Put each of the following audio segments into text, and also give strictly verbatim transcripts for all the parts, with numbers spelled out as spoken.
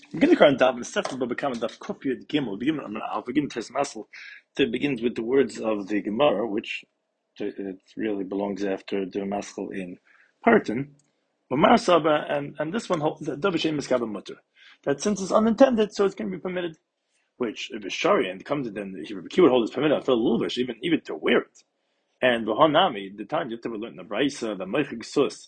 Begin the current daf and Sefer Babakam daf Kufiyat Gimel. Begin. I'll begin Tes Masel. It begins with the words of the Gemara, which it really belongs after the Maskell in Parton. Mamar Saba, and and this one holds that Davishem Miskaba Mutter. That since it's unintended, so it's going to be permitted. Which if it's shari and comes to then he would hold is permitted. I feel a little bit even even to wear it. And Vahanami, the time you have to learn the Braisa, the Meichig Sus,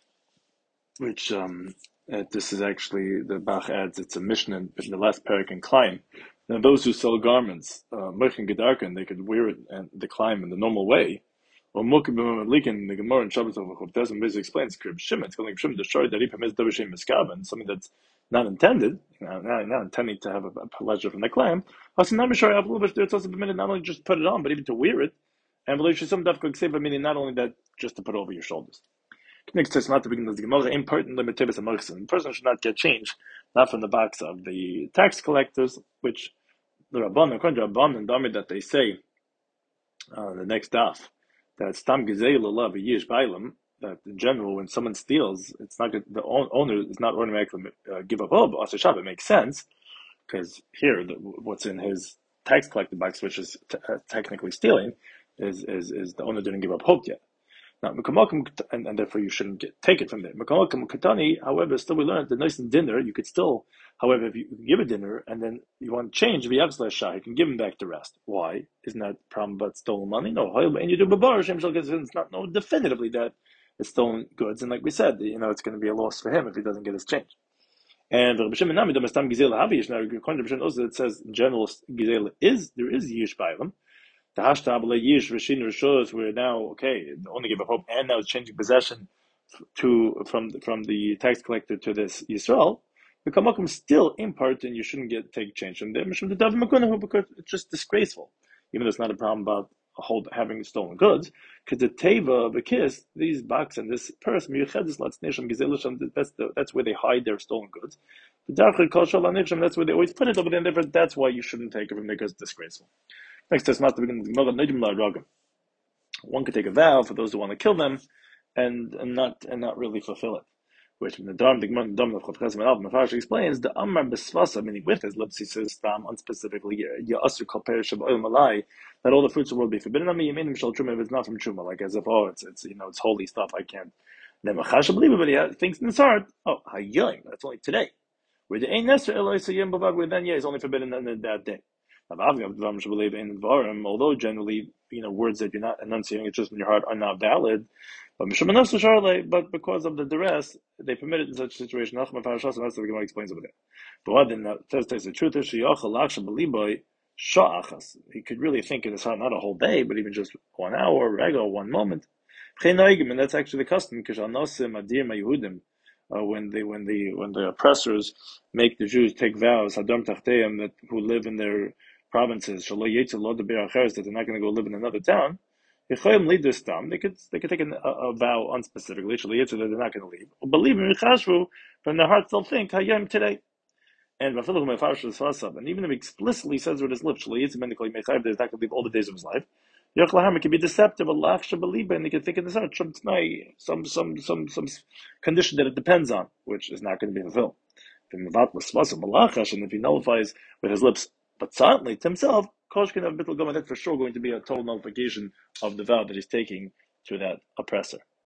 which um, uh, this is actually, the Bach adds, it's a Mishnah in the last parak in Klein. Now, those who sell garments, Meichig Gedarken, they could wear it and the climb in the normal way. Or Mokib Likin, the Gemara in Shabbos of Chuvtes, and basically explains, Krib Shimon, it's calling Shimon, the shari that he permits Davashim Miskaban, something that's not intended, you know, not, not intending to have a, a pleasure from the climb. Also, not sure, it's also permitted not only just put it on, but even to wear it. And some dafka meaning not only that, just to put over your shoulders. Next to not to begin the Gemara, important limitations of Mechsen. The person should not get change, not from the box of the tax collectors, which the Rabban, according to Rabban and Dami, that they say, uh, the next daf, that Stam Gezei Lulav Yish Bailam, that in general, when someone steals, it's not good, the owner is not automatically uh, give up. Oh, but Asher it makes sense, because here, the, what's in his tax collector box, which is t- uh, technically stealing, is, is is the owner didn't give up hope yet. Now, and, and therefore you shouldn't get, take it from there. However, still we learned the nice in dinner, you could still, however, if you give a dinner and then you want to change, if you have slash shy, you can give him back the rest. Why? Isn't that a problem about stolen money? No. And you do babar, because it's not no definitively that it's stolen goods. And like we said, you know, it's going to be a loss for him if he doesn't get his change. And Rabbi Shimon Nami, according to Rabbi Shimon also, it says in general, Gizel is, there is Yish Bailam. The hashtag yish Rashin Rishos, we're now okay, only give a hope, and now it's changing possession to from from the tax collector to this Yisrael. The kamakum still in part, and you shouldn't get take change from them because it's just disgraceful. Even though it's not a problem about hold having stolen goods, because the teva, the kiss, these box and this purse, that's the, that's where they hide their stolen goods. That's where they always put it over there. That's why you shouldn't take it from there because it's disgraceful. Next test not to begin the one could take a vow for those who want to kill them and, and not and not really fulfill it. Which in the Dharm the Dharm of Chavches Al Mefarish explains the Amar Besvasa, meaning with his lips he says tam unspecifically Ya'asur Kol Perish of Oil Malai, that all the fruits of the world be forbidden on me, Yeminim Shal Truma if it's not from Truma, like as if oh it's it's you know it's holy stuff, I can't. Then Machasha believe it, but he thinks in his heart, oh Hayyim, that's only today. Where the Ein Nesser Eloi Sayyim Bavad, where then yeah it's only forbidden on that day. Although generally, you know, words that you're not enunciating, it's just in your heart, are not valid. But but because of the duress, they permit it in such a situation. That's what the Gemara explains over there. But then the truth is, he could really think in his heart, not a whole day, but even just one hour, regular, one moment. And that's actually the custom. Uh, when they when the when the oppressors make the Jews take vows, Hadam Tachteim, that who live in their provinces, that they're not going to go live in another town. They could they could take a, a vow unspecifically, that they're not going to leave. Believe me, from their hearts they'll think Hayim today. And and even if he explicitly says with his lips, he's not going to leave all the days of his life. It can be deceptive, and they can think in this heart some some some some condition that it depends on, which is not going to be fulfilled. And if he nullifies with his lips, but silently to himself, that's for sure going to be a total nullification of the vow that he's taking to that oppressor.